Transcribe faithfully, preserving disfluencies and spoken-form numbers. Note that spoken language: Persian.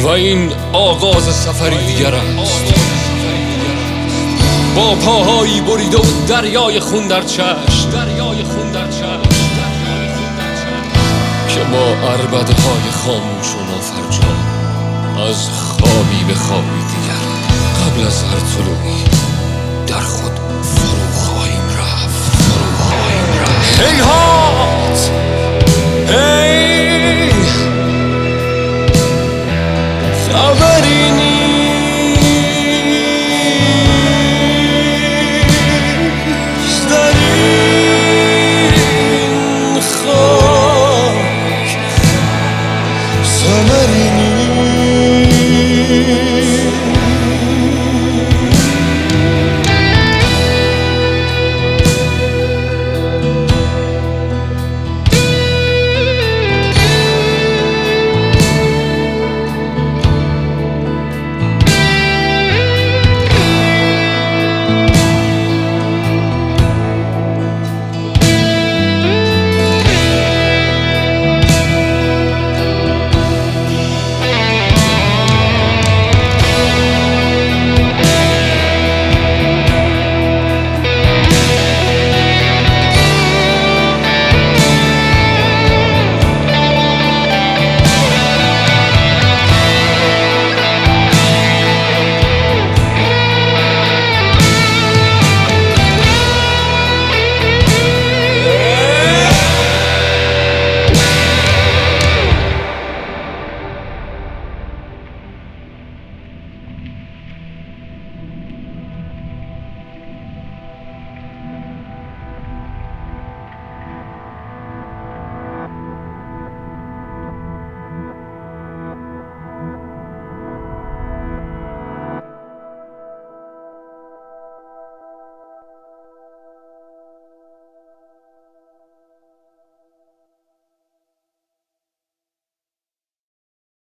و این آغاز سفری دیگر است. با پاهایی بریده و دریای خون در چشم، دریای خون در چشم که با عربده های خاموش و نافرجام از خوابی به خوابی دیگر قبل از هر طلوعی در خود فرو خواهیم رفت، فرو خواهیم رفت. هیهات هی خبری نیست در این خاک، ثمری نیست.